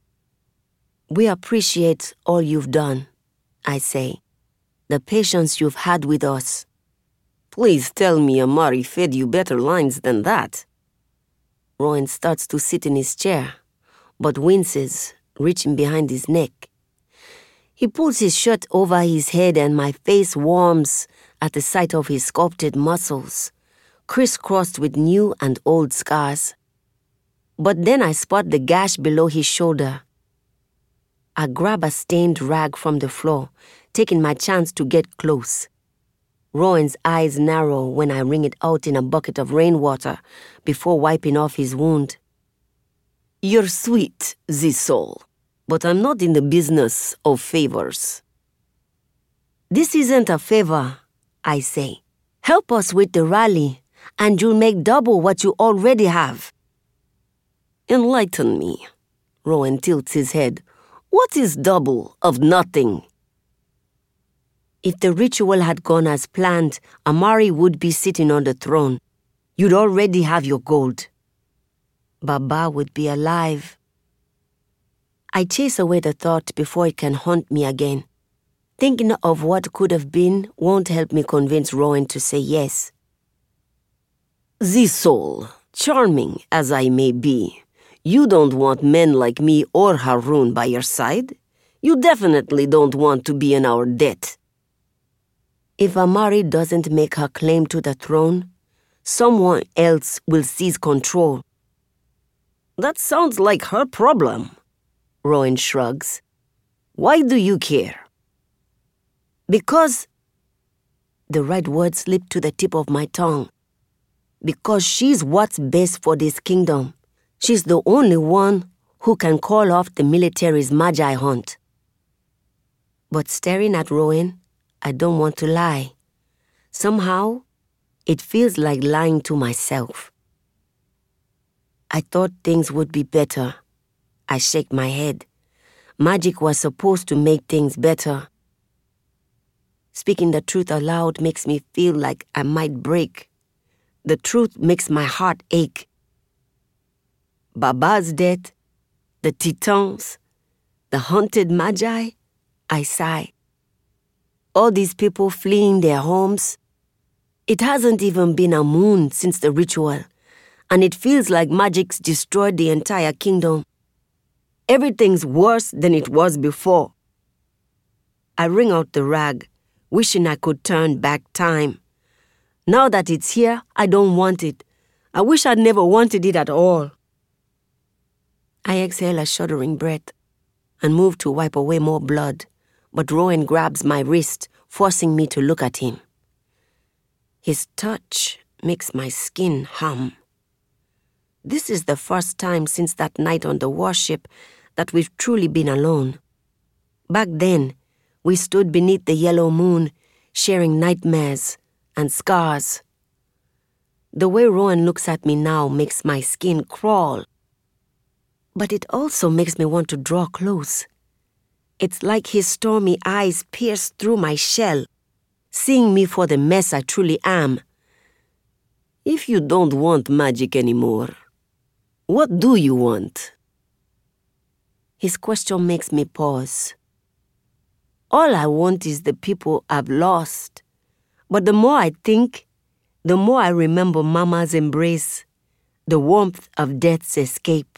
We appreciate all you've done, I say, the patience you've had with us.
Please tell me Amari fed you better lines than that.
Rowan starts to sit in his chair, but winces, reaching behind his neck. He pulls his shirt over his head and my face warms at the sight of his sculpted muscles, crisscrossed with new and old scars. But then I spot the gash below his shoulder. I grab a stained rag from the floor, taking my chance to get close. Rowan's eyes narrow when I wring it out in a bucket of rainwater before wiping off his wound.
You're sweet, this soul, but I'm not in the business of favors.
This isn't a favor, I say. Help us with the rally, and you'll make double what you already have.
Enlighten me. Rowan tilts his head. What is double of nothing?
If the ritual had gone as planned, Amari would be sitting on the throne. You'd already have your gold. Baba would be alive. I chase away the thought before it can haunt me again. Thinking of what could have been won't help me convince Rowan to say yes.
This soul, charming as I may be, you don't want men like me or Haroun by your side. You definitely don't want to be in our debt.
If Amari doesn't make her claim to the throne, someone else will seize control.
That sounds like her problem. Rowan shrugs. Why do you care?
Because... The right word slipped to the tip of my tongue. Because she's what's best for this kingdom. She's the only one who can call off the military's Magi hunt. But staring at Rowan, I don't want to lie. Somehow, it feels like lying to myself. I thought things would be better. I shake my head. Magic was supposed to make things better. Speaking the truth aloud makes me feel like I might break. The truth makes my heart ache. Baba's death, the Titans, the haunted Magi, I sigh. All these people fleeing their homes. It hasn't even been a moon since the ritual, and it feels like magic's destroyed the entire kingdom. Everything's worse than it was before. I wring out the rag, wishing I could turn back time. Now that it's here, I don't want it. I wish I'd never wanted it at all. I exhale a shuddering breath and move to wipe away more blood, but Rowan grabs my wrist, forcing me to look at him. His touch makes my skin hum. This is the first time since that night on the warship that we've truly been alone. Back then, we stood beneath the yellow moon, sharing nightmares and scars. The way Rowan looks at me now makes my skin crawl. But it also makes me want to draw close. It's like his stormy eyes pierce through my shell, seeing me for the mess I truly am.
If you don't want magic anymore, what do you want?
His question makes me pause. All I want is the people I've lost. But the more I think, the more I remember Mama's embrace, the warmth of death's escape.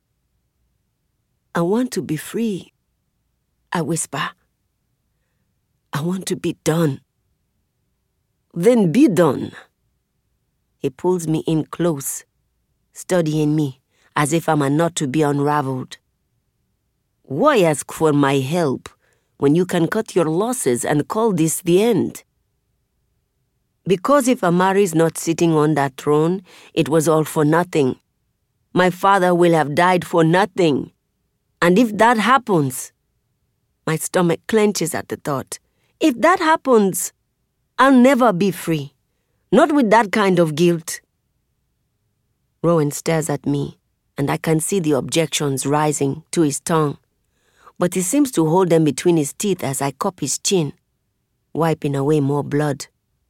I want to be free, I whisper. I want to be done.
Then be done.
He pulls me in close, studying me as if I'm a knot to be unraveled.
Why ask for my help when you can cut your losses and call this the end?
Because if Amari's not sitting on that throne, it was all for nothing. My father will have died for nothing. And if that happens, my stomach clenches at the thought. If that happens, I'll never be free. Not with that kind of guilt. Rowan stares at me, and I can see the objections rising to his tongue. But he seems to hold them between his teeth as I cup his chin, wiping away more blood.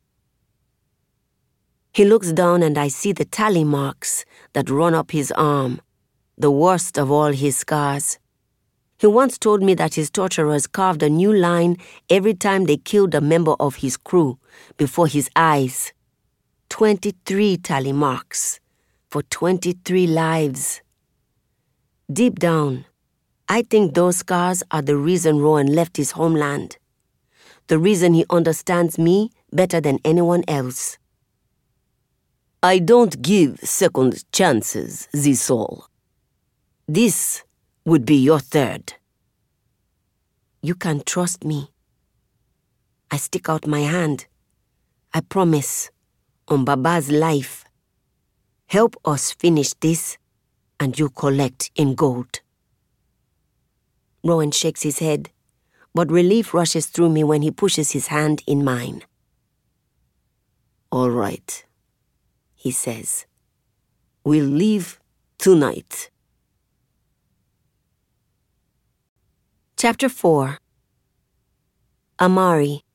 He looks down and I see the tally marks that run up his arm, the worst of all his scars. He once told me that his torturers carved a new line every time they killed a member of his crew before his eyes. Twenty-three tally marks for twenty-three lives. Deep down, I think those scars are the reason Rowan left his homeland. The reason he understands me better than anyone else.
I don't give second chances, Zisol. This would be your third.
You can trust me. I stick out my hand. I promise, on Baba's life. Help us finish this, and you collect in gold. Rowan shakes his head, but relief rushes through me when he pushes his hand in mine.
All right, he says. We'll leave tonight.
Chapter four. Amari.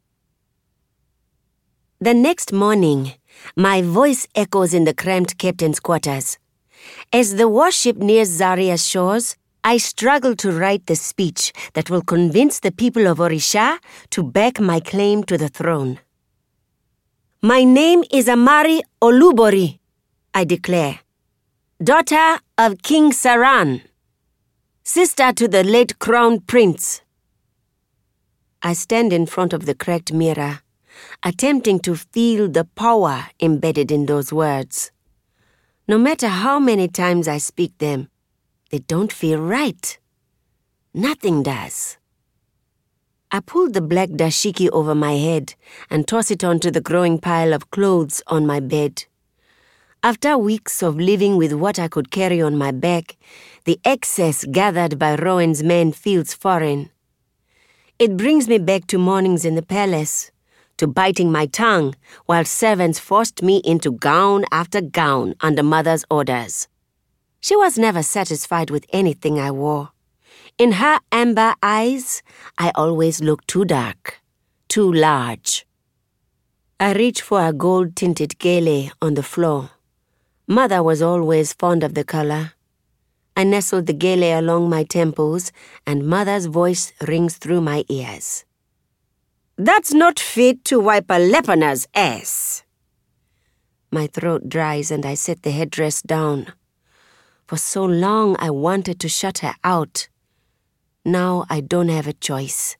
The next morning, my voice echoes in the cramped captain's quarters. As the warship nears Zaria's shores, I struggle to write the speech that will convince the people of Orisha to back my claim to the throne. My name is Amari Olubori, I declare, daughter of King Saran, sister to the late Crown Prince. I stand in front of the cracked mirror, attempting to feel the power embedded in those words. No matter how many times I speak them, they don't feel right. Nothing does. I pull the black dashiki over my head and toss it onto the growing pile of clothes on my bed. After weeks of living with what I could carry on my back, the excess gathered by Rowan's men feels foreign. It brings me back to mornings in the palace, to biting my tongue while servants forced me into gown after gown under mother's orders. She was never satisfied with anything I wore. In her amber eyes, I always looked too dark, too large. I reached for a gold-tinted gele on the floor. Mother was always fond of the color. I nestled the gele along my temples, and Mother's voice rings through my ears. "That's not fit to wipe a leper's ass." My throat dries and I set the headdress down. For so long I wanted to shut her out. Now I don't have a choice.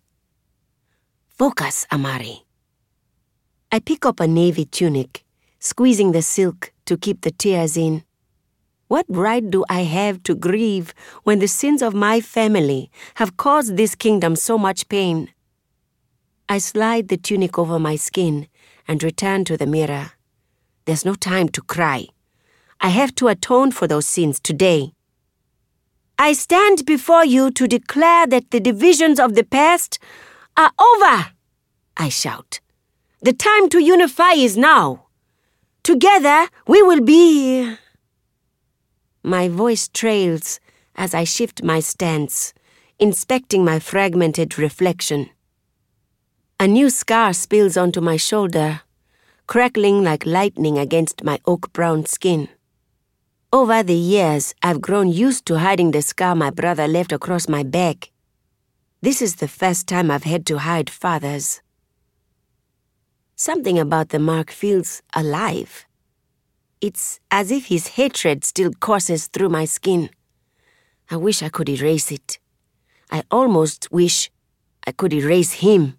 Focus, Amari. I pick up a navy tunic, squeezing the silk to keep the tears in. What right do I have to grieve when the sins of my family have caused this kingdom so much pain? I slide the tunic over my skin and return to the mirror. There's no time to cry. I have to atone for those sins today. I stand before you to declare that the divisions of the past are over, I shout. The time to unify is now. Together we will be... My voice trails as I shift my stance, inspecting my fragmented reflection. A new scar spills onto my shoulder, crackling like lightning against my oak-brown skin. Over the years, I've grown used to hiding the scar my brother left across my back. This is the first time I've had to hide father's. Something about the mark feels alive. It's as if his hatred still courses through my skin. I wish I could erase it. I almost wish I could erase him.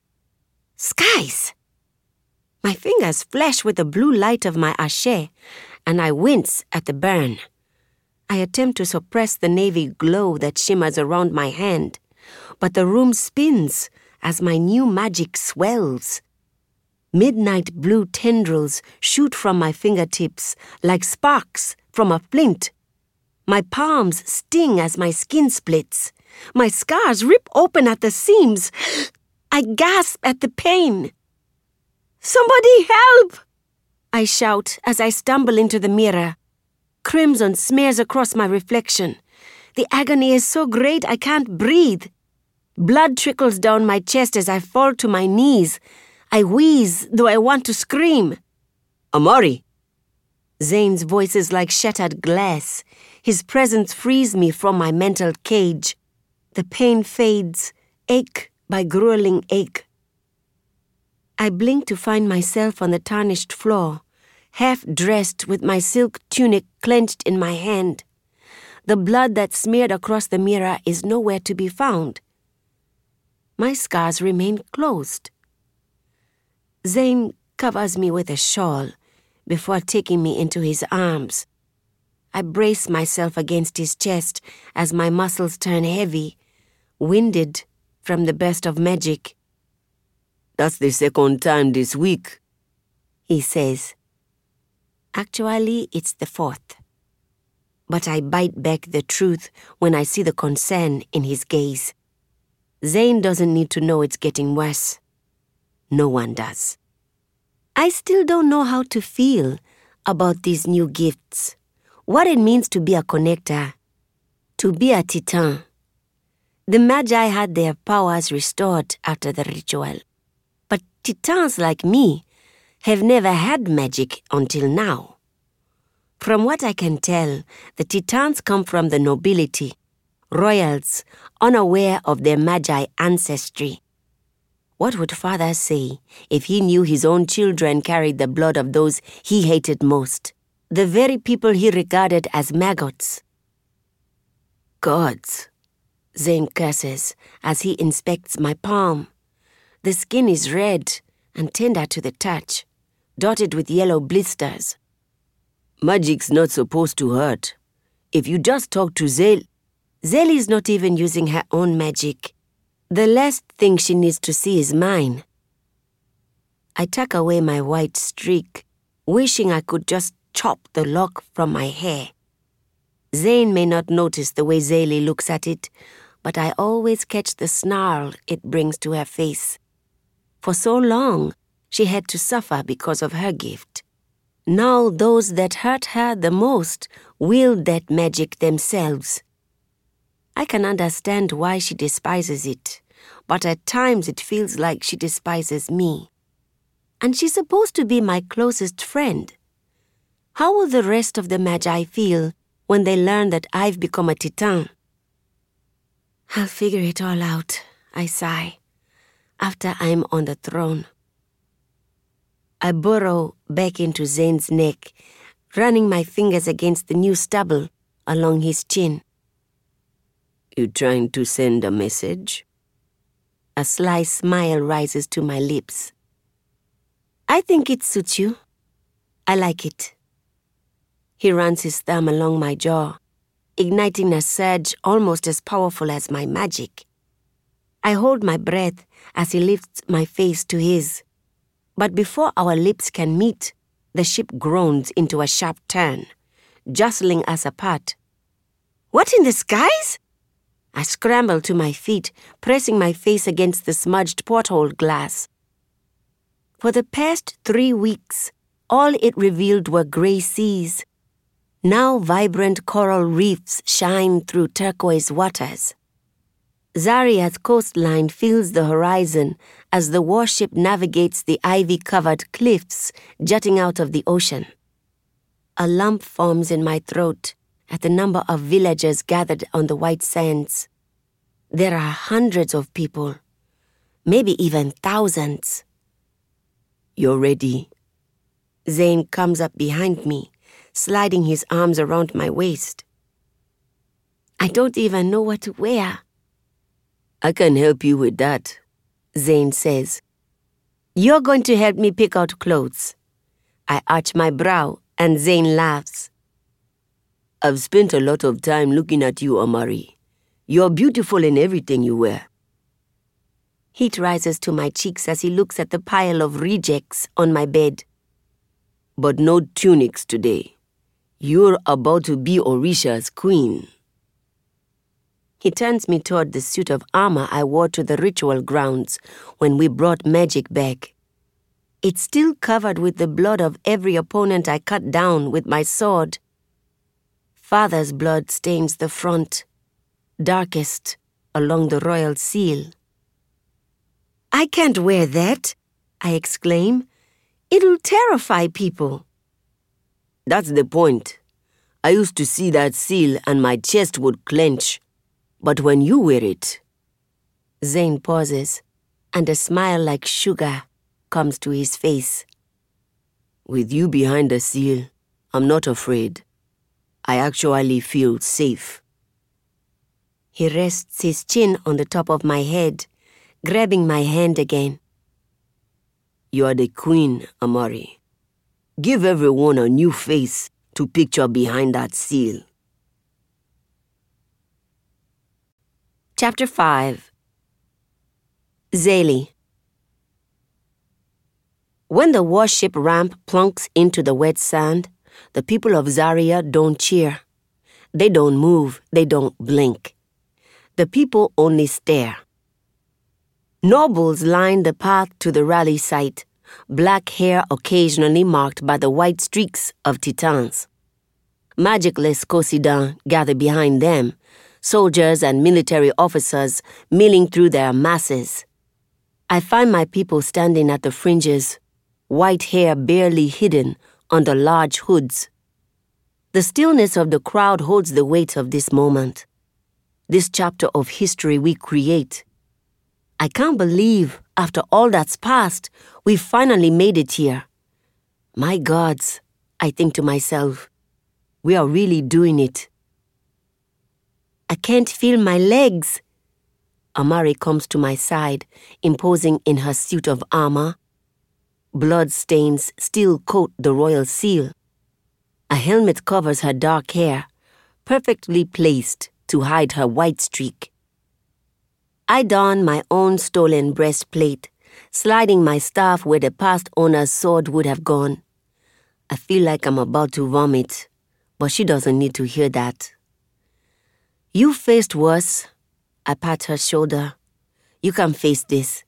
Skies! My fingers flash with the blue light of my ashe, and I wince at the burn. I attempt to suppress the navy glow that shimmers around my hand, but the room spins as my new magic swells. Midnight blue tendrils shoot from my fingertips like sparks from a flint. My palms sting as my skin splits. My scars rip open at the seams. I gasp at the pain. "Somebody help!" I shout as I stumble into the mirror. Crimson smears across my reflection. The agony is so great I can't breathe. Blood trickles down my chest as I fall to my knees. I wheeze, though I want to scream. "Amari!" Zane's voice is like shattered glass. His presence frees me from my mental cage. The pain fades, ache by grueling ache. I blink to find myself on the tarnished floor, half-dressed with my silk tunic clenched in my hand. The blood that smeared across the mirror is nowhere to be found. My scars remain closed. Zane covers me with a shawl before taking me into his arms. I brace myself against his chest as my muscles turn heavy, winded from the burst of magic.
"That's the second time this week,"
he says. Actually, it's the fourth. But I bite back the truth when I see the concern in his gaze. Zane doesn't need to know it's getting worse. No one does. I still don't know how to feel about these new gifts, what it means to be a connector, to be a titan. The Magi had their powers restored after the ritual. But titans like me have never had magic until now. From what I can tell, the titans come from the nobility, royals, unaware of their Magi ancestry. What would father say if he knew his own children carried the blood of those he hated most, the very people he regarded as maggots?
"Gods,"
Zane curses as he inspects my palm. The skin is red and tender to the touch, dotted with yellow blisters.
"Magic's not supposed to hurt. If you just talk to Zale..."
Zale is not even using her own magic. The last thing she needs to see is mine. I tuck away my white streak, wishing I could just chop the lock from my hair. Zane may not notice the way Zale looks at it, but I always catch the snarl it brings to her face. For so long, she had to suffer because of her gift. Now those that hurt her the most wield that magic themselves. I can understand why she despises it, but at times it feels like she despises me. And she's supposed to be my closest friend. How will the rest of the Magi feel when they learn that I've become a Titan? I'll figure it all out, I sigh, after I'm on the throne. I burrow back into Zane's neck, running my fingers against the new stubble along his chin.
You trying to send a message?
A sly smile rises to my lips. I think it suits you. I like it. He runs his thumb along my jaw, igniting a surge almost as powerful as my magic. I hold my breath as he lifts my face to his. But before our lips can meet, the ship groans into a sharp turn, jostling us apart. What in the skies? I scramble to my feet, pressing my face against the smudged porthole glass. For the past three weeks, all it revealed were gray seas. Now vibrant coral reefs shine through turquoise waters. Zaria's coastline fills the horizon as the warship navigates the ivy-covered cliffs jutting out of the ocean. A lump forms in my throat at the number of villagers gathered on the white sands. There are hundreds of people, maybe even thousands.
You're ready.
Zane comes up behind me, sliding his arms around my waist. I don't even know what to wear.
I can help you with that,
Zane says. You're going to help me pick out clothes. I arch my brow, and Zane laughs.
I've spent a lot of time looking at you, Amari. You're beautiful in everything you wear.
Heat rises to my cheeks as he looks at the pile of rejects on my bed.
But no tunics today. You're about to be Orisha's queen.
He turns me toward the suit of armor I wore to the ritual grounds when we brought magic back. It's still covered with the blood of every opponent I cut down with my sword. Father's blood stains the front, darkest along the royal seal. I can't wear that, I exclaim. It'll terrify people.
That's the point. I used to see that seal and my chest would clench. But when you wear it...
Zane pauses, and a smile like sugar comes to his face.
With you behind the seal, I'm not afraid. I actually feel safe.
He rests his chin on the top of my head, grabbing my hand again.
You are the queen, Amari. Give everyone a new face to picture behind that seal.
Chapter five. Zélie. When the warship ramp plunks into the wet sand, the people of Zaria don't cheer. They don't move, they don't blink. The people only stare. Nobles line the path to the rally site, black hair occasionally marked by the white streaks of Titans. Magicless Kosidan gather behind them, soldiers and military officers milling through their masses. I find my people standing at the fringes, white hair barely hidden under large hoods. The stillness of the crowd holds the weight of this moment, this chapter of history we create. I can't believe, after all that's passed, we finally made it here. My gods, I think to myself, we are really doing it. I can't feel my legs. Amari comes to my side, imposing in her suit of armor. Blood stains still coat the royal seal. A helmet covers her dark hair, perfectly placed to hide her white streak. I don my own stolen breastplate, sliding my staff where the past owner's sword would have gone. I feel like I'm about to vomit, but she doesn't need to hear that. You faced worse. I pat her shoulder. You can face this.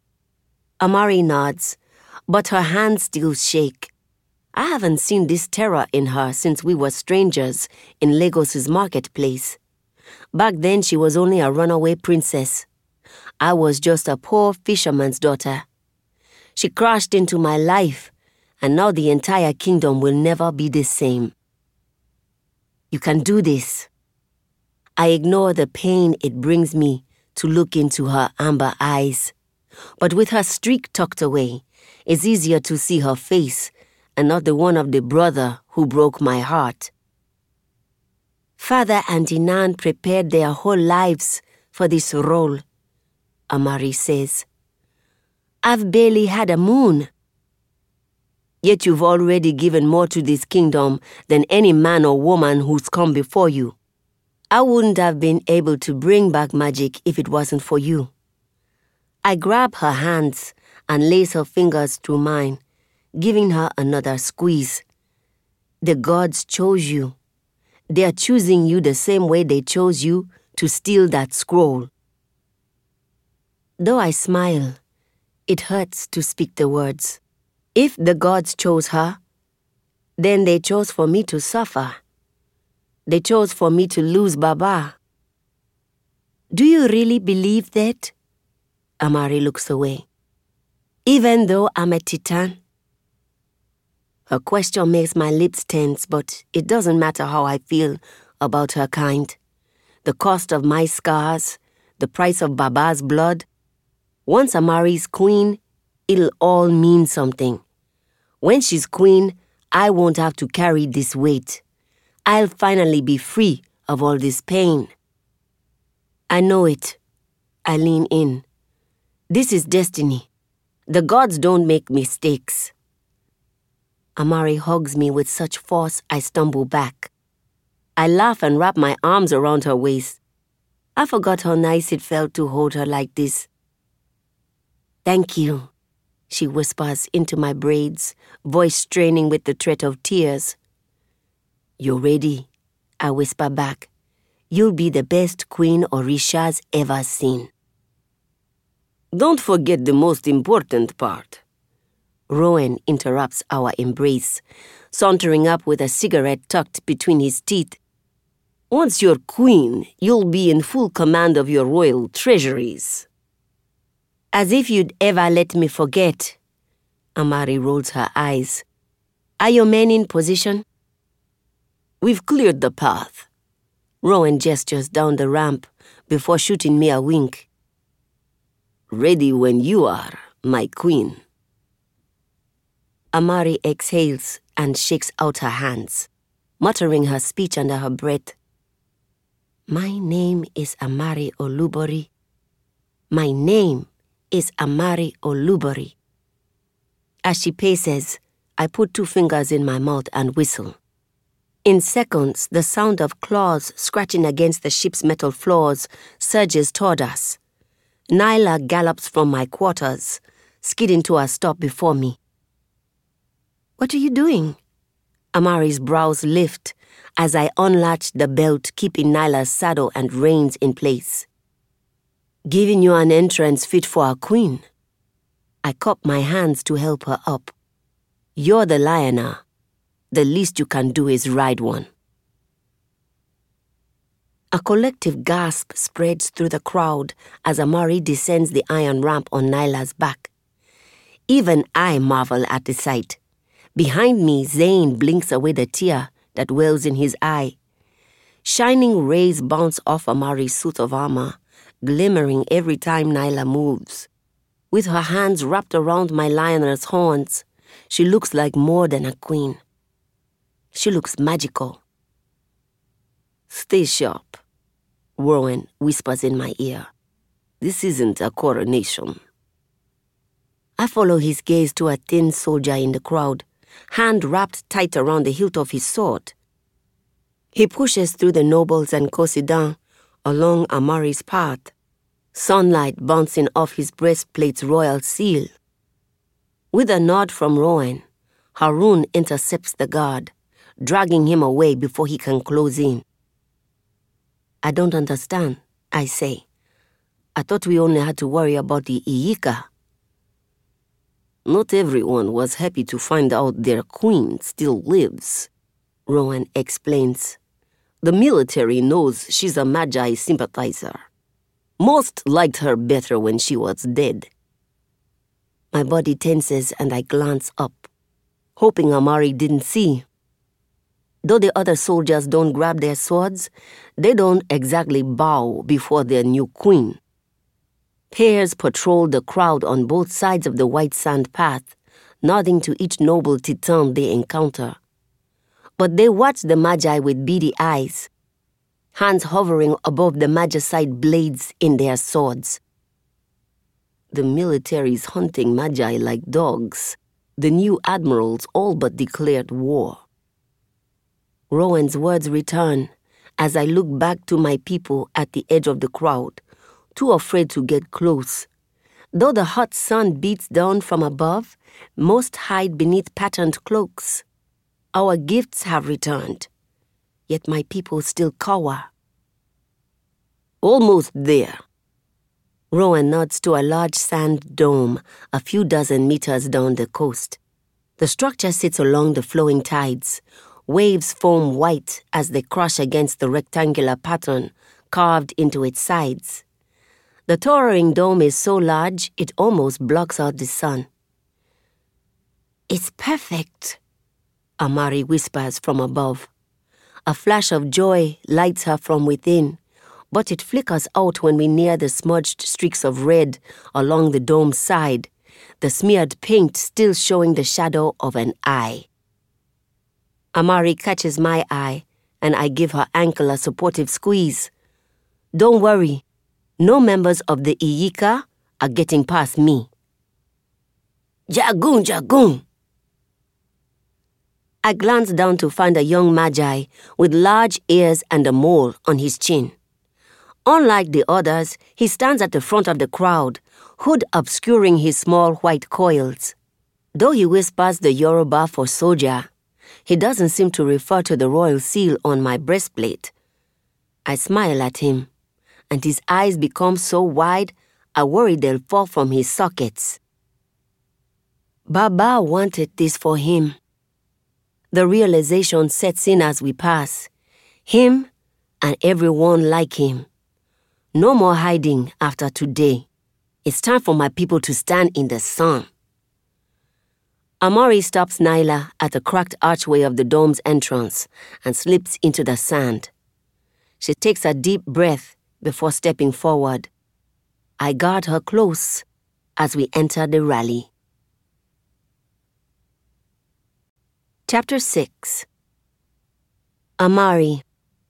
Amari nods, but her hands still shake. I haven't seen this terror in her since we were strangers in Lagos's marketplace. Back then she was only a runaway princess. I was just a poor fisherman's daughter. She crashed into my life, and now the entire kingdom will never be the same. You can do this. I ignore the pain it brings me to look into her amber eyes. But with her streak tucked away, it's easier to see her face and not the one of the brother who broke my heart. Father and Inan prepared their whole lives for this role, Amari says. I've barely had a moon. Yet you've already given more to this kingdom than any man or woman who's come before you. I wouldn't have been able to bring back magic if it wasn't for you. I grab her hands and lace her fingers through mine, giving her another squeeze. The gods chose you. They are choosing you the same way they chose you to steal that scroll. Though I smile, it hurts to speak the words. If the gods chose her, then they chose for me to suffer. They chose for me to lose Baba. Do you really believe that? Amari looks away. Even though I'm a Titan? Her question makes my lips tense, but it doesn't matter how I feel about her kind. The cost of my scars, the price of Baba's blood. Once Amari's queen, it'll all mean something. When she's queen, I won't have to carry this weight. I'll finally be free of all this pain. I know it. I lean in. This is destiny. The gods don't make mistakes. Amari hugs me with such force I stumble back. I laugh and wrap my arms around her waist. I forgot how nice it felt to hold her like this. Thank you, she whispers into my braids, voice straining with the threat of tears. You're ready, I whisper back. You'll be the best queen Orisha's ever seen.
Don't forget the most important part.
Rowan interrupts our embrace, sauntering up with a cigarette tucked between his teeth.
Once you're queen, you'll be in full command of your royal treasuries.
As if you'd ever let me forget. Amari rolls her eyes. Are your men in position?
We've cleared the path.
Rowan gestures down the ramp before shooting me a wink.
Ready when you are, my queen.
Amari exhales and shakes out her hands, muttering her speech under her breath. My name is Amari Olubori. My name is Amari Olubori. As she paces, I put two fingers in my mouth and whistle. In seconds, the sound of claws scratching against the ship's metal floors surges toward us. Nyla gallops from my quarters, skidding to a stop before me. What are you doing? Amari's brows lift as I unlatch the belt, keeping Nyla's saddle and reins in place. Giving you an entrance fit for a queen. I cup my hands to help her up. You're the lioner. The least you can do is ride one. A collective gasp spreads through the crowd as Amari descends the iron ramp on Nyla's back. Even I marvel at the sight. Behind me, Zane blinks away the tear that wells in his eye. Shining rays bounce off Amari's suit of armor, glimmering every time Nyla moves. With her hands wrapped around my lioness horns, she looks like more than a queen. She looks magical.
Stay sharp, Rowan whispers in my ear. This isn't a coronation.
I follow his gaze to a thin soldier in the crowd, hand wrapped tight around the hilt of his sword. He pushes through the nobles and Kosidan along Amari's path, sunlight bouncing off his breastplate's royal seal. With a nod from Rowan, Harun intercepts the guard, dragging him away before he can close in. I don't understand, I say,
I thought we only had to worry about the Iyika. Not everyone was happy to find out their queen still lives, Rowan explains. The military knows she's a Magi sympathizer. Most liked her better when she was dead. My body tenses and I glance up, hoping Amari didn't see. Though the other soldiers don't grab their swords, they don't exactly bow before their new queen. Pairs patrol the crowd on both sides of the white sand path, nodding to each noble Titan they encounter. But they watch the Magi with beady eyes, hands hovering above the Magicite blades in their swords. The military's hunting Magi like dogs. The new admirals all but declared war. Rowan's words return as I look back to my people at the edge of the crowd, too afraid to get close. Though the hot sun beats down from above, most hide beneath patterned cloaks. Our gifts have returned, yet my people still cower. Almost there. Rowan nods to a large sand dome a few dozen meters down the coast. The structure sits along the flowing tides. Waves foam white as they crash against the rectangular pattern carved into its sides. The towering dome is so large it almost blocks out the sun. "It's perfect," Amari whispers from above. A flash of joy lights her from within, but it flickers out when we near the smudged streaks of red along the dome's side, the smeared paint still showing the shadow of an eye. Amari catches my eye, and I give her ankle a supportive squeeze. "Don't worry, no members of the Iyika are getting past me." "Jagun, Jagun!" I glance down to find a young Magi with large ears and a mole on his chin. Unlike the others, he stands at the front of the crowd, hood obscuring his small white coils. Though he whispers the Yoruba for soldier, he doesn't seem to refer to the royal seal on my breastplate. I smile at him, and his eyes become so wide, I worry they'll fall from his sockets. Baba wanted this for him. The realization sets in as we pass. Him and everyone like him. No more hiding after today. It's time for my people to stand in the sun. Amari stops Nyla at the cracked archway of the dome's entrance and slips into the sand. She takes a deep breath before stepping forward. I guard her close as we enter the rally. Chapter six. Amari.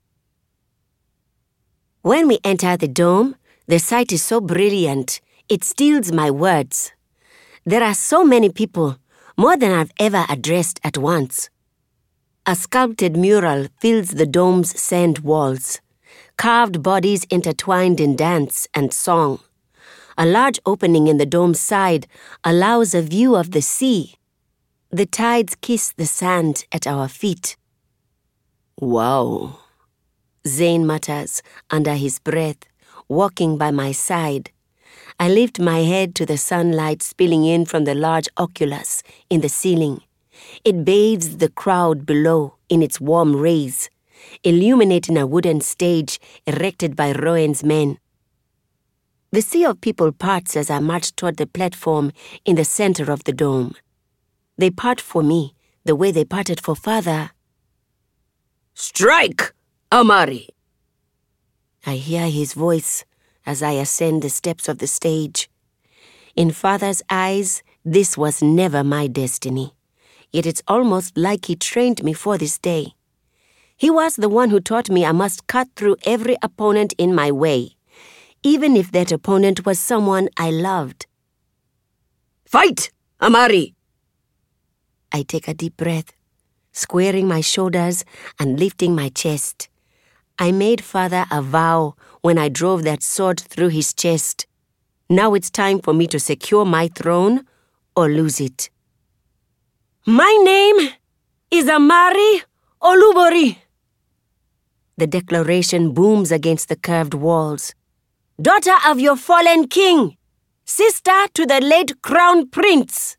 When we enter the dome, the sight is so brilliant, it steals my words. There are so many people, more than I've ever addressed at once. A sculpted mural fills the dome's sand walls, carved bodies intertwined in dance and song. A large opening in the dome's side allows a view of the sea. The tides kiss the sand at our feet. "Wow," Zane mutters under his breath, walking by my side. I lift my head to the sunlight spilling in from the large oculus in the ceiling. It bathes the crowd below in its warm rays, illuminating a wooden stage erected by Rowan's men. The sea of people parts as I march toward the platform in the center of the dome. They part for me the way they parted for Father. "Strike, Amari!" I hear his voice as I ascend the steps of the stage. In Father's eyes, this was never my destiny, yet it's almost like he trained me for this day. He was the one who taught me I must cut through every opponent in my way, even if that opponent was someone I loved. "Fight, Amari!" I take a deep breath, squaring my shoulders and lifting my chest. I made Father a vow when I drove that sword through his chest. Now it's time for me to secure my throne or lose it. "My name is Amari Olubori." The declaration booms against the curved walls.
daughter of your fallen king, sister to the late crown prince.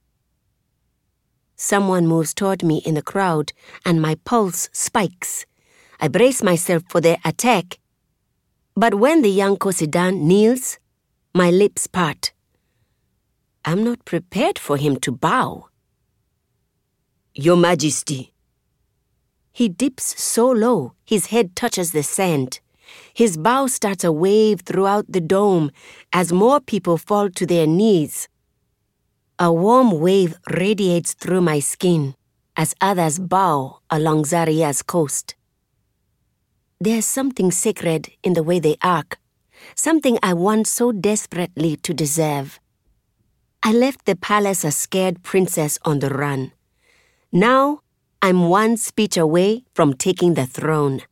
Someone moves toward me in the crowd, and my pulse spikes. I brace myself for their attack. But when the young Kosidan kneels, my lips part. I'm not prepared for him to bow.
Your Majesty.
He dips so low, his head touches the sand. His bow starts a wave throughout the dome as more people fall to their knees. A warm wave radiates through my skin as others bow along Zaria's coast. There's something sacred in the way they arc, something I want so desperately to deserve. I left the palace a scared princess on the run. Now, I'm one speech away from taking the throne.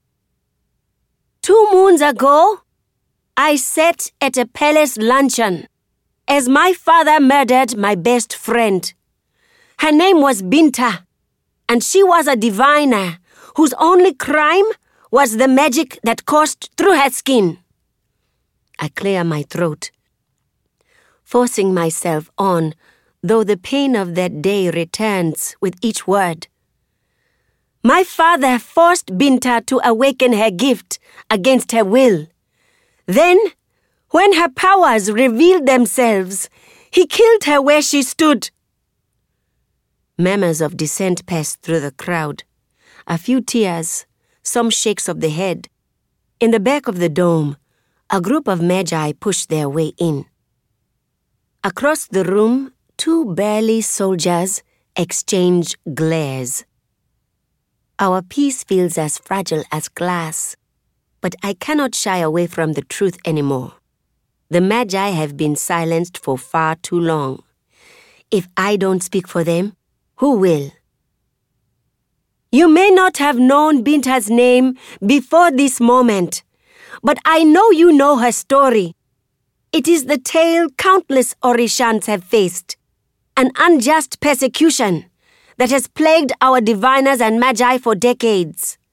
Two moons ago, I sat at a palace luncheon as my father murdered my best friend. Her name was Binta, and she was a diviner whose only crime was the magic that coursed through her skin. I clear my throat, forcing myself on, though the pain of that day returns with each word. My father forced Binta to awaken her gift against her will. Then, when her powers revealed themselves, he killed her where she stood. Murmurs of dissent passed through the crowd. A few tears, some shakes of the head. In the back of the dome, a group of magi pushed their way in. Across the room, two burly soldiers exchange glares. Our peace feels as fragile as glass, but I cannot shy away from the truth anymore. The Magi have been silenced for far too long. If I don't speak for them, who will? You may not have known Binta's name before this moment, but I know you know her story. It is the tale countless Orishans have faced, an unjust persecution that has plagued our diviners and magi for decades.